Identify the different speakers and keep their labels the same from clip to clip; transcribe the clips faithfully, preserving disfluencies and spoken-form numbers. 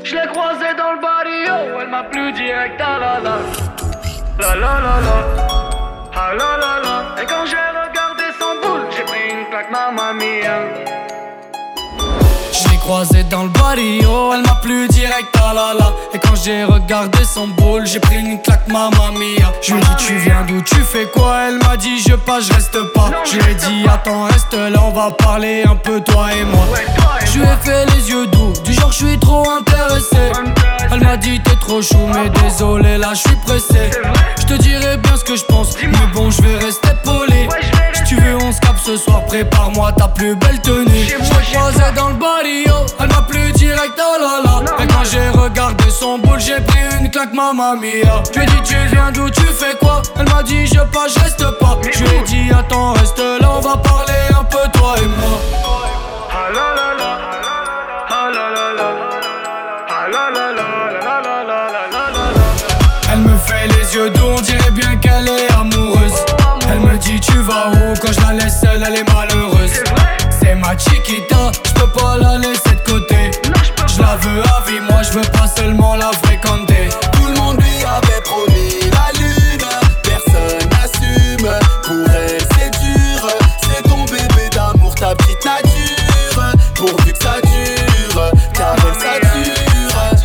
Speaker 1: Je l'ai croisée dans le barrio, elle m'a plu direct, ah la la. La la la la, ah la la la. Et quand j'ai regardé son boule, j'ai pris une claque, mamma mia.
Speaker 2: Je l'ai croisée dans le barrio, elle m'a plu direct, ah la la. Et quand j'ai regardé son boule, j'ai pris une claque, mamma mia. Je lui ai dit tu viens d'où, tu fais quoi? Elle m'a dit je passe, je reste pas. Je lui ai dit attends reste là, on va parler un peu toi et moi. Je lui ai fait les yeux doux, du genre je suis trop intéressé. Elle m'a dit t'es trop chou mais désolé là je suis pressé. Je te dirai bien ce que je pense, mais bon je vais rester poli. Si tu veux on se capte ce soir, prépare-moi ta plus belle tenue. Je l'ai croisée dans le barrio, elle m'a plu direct, oh là là. Et quand j'ai regardé son boule, j'ai pris une claque, mamma mia. Je lui ai dit tu viens d'où, tu fais quoi? Elle m'a dit je passe, je reste pas. Je lui ai dit attends reste là, on va parler un peu toi et moi.
Speaker 1: Ah la la la, ah la la la, ah la la la, la la la la la la.
Speaker 2: Elle me fait les yeux doux, on dirait bien qu'elle est amoureuse. Elle me dit tu vas où? Quand je la laisse seule, elle est malheureuse. C'est ma chiquita, je peux pas la laisser de côté. Je la veux à vie, moi je veux pas seulement la fréquenter.
Speaker 3: Tout le monde lui avait promis la lune, personne n'assume. Pour elle c'est dur, c'est ton bébé d'amour, ta petite nature. Pourvu que ça dure, car elle ça dure.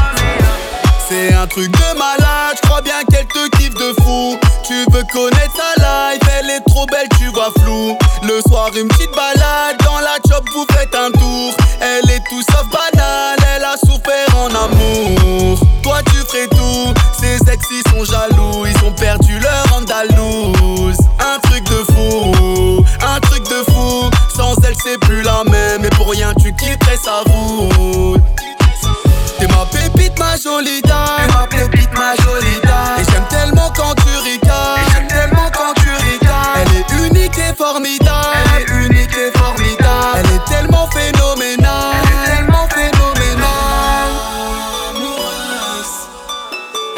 Speaker 3: C'est un truc de malade, je crois bien qu'elle te kiffe de fou. Tu veux connaître sa life, elle est trop belle, tu vois flou. Le soir une petite balade, dans la chop vous faites un tour. Elle est tout sauf banale, elle a souffert en amour. Toi tu ferais tout, ces ex ils sont jaloux. Ils ont perdu leur andalouse. Un truc de fou, un truc de fou. Sans elle c'est plus la même, et pour rien tu quitterais sa voûte. T'es ma pépite, ma jolie dame. Ma pépite, ma jolie dame. Et j'aime tellement quand tu ricanes. Et j'aime tellement quand tu ricanes. Elle est unique et formidable. Elle est unique et formidable. Elle est tellement phénoménale. Elle est tellement phénoménale. Amoureuse. Oh,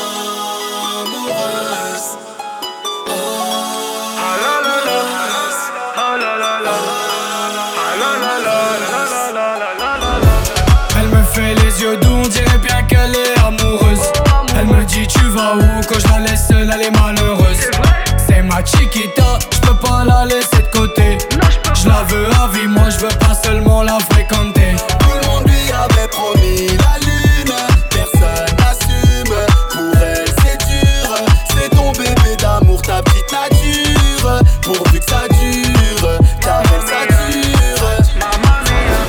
Speaker 3: amoureuse. Oh,
Speaker 1: ah la la la, ah la la la, ah la la la, la la la la la la.
Speaker 2: Elle me fait les yeux doux, on dirait bien qu'elle est amoureuse. Elle me dit tu vas où? Quand je la laisse seule, elle est malheureuse. C'est ma chiquita, je peux pas la laisser de côté. Je la veux à vie, moi je veux pas seulement la fréquenter.
Speaker 3: tout le monde lui avait promis la lune, personne n'assume. Pour elle c'est dur, c'est ton bébé d'amour, ta petite nature. Pourvu que ça dure, car elle ça dure.
Speaker 1: Mamma mia.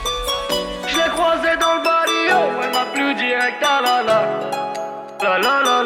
Speaker 1: Je l'ai croisée dans le barrio, elle m'a plu direct, ah la la. La la la.